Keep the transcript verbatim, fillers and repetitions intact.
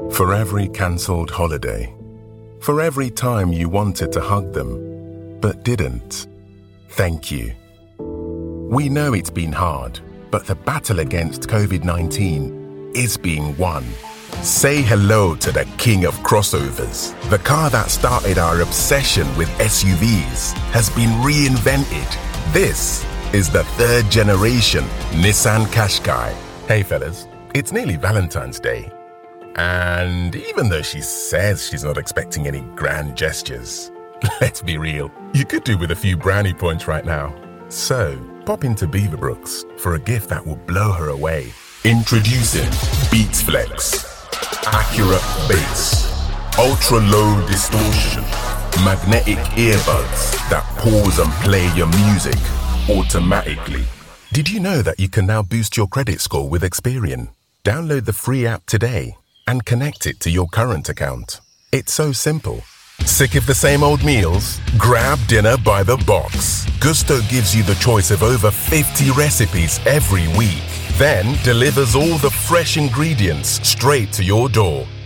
For every cancelled holiday. For every time you wanted to hug them, but didn't. Thank you. We know it's been hard, but the battle against covid nineteen is being won. Say hello to the king of crossovers. The car that started our obsession with S U Vs has been reinvented. This is the third generation Nissan Qashqai. Hey fellas, it's nearly Valentine's Day. And even though she says she's not expecting any grand gestures, let's be real, you could do with a few brownie points right now. So, pop into Beaverbrooks for a gift that will blow her away. Introducing Beats Flex. Accurate bass. Ultra low distortion. Magnetic earbuds that pause and play your music automatically. Did you know that you can now boost your credit score with Experian? Download the free app today and connect it to your current account. It's so simple. Sick of the same old meals? Grab dinner by the box. Gusto gives you the choice of over fifty recipes every week, then delivers all the fresh ingredients straight to your door.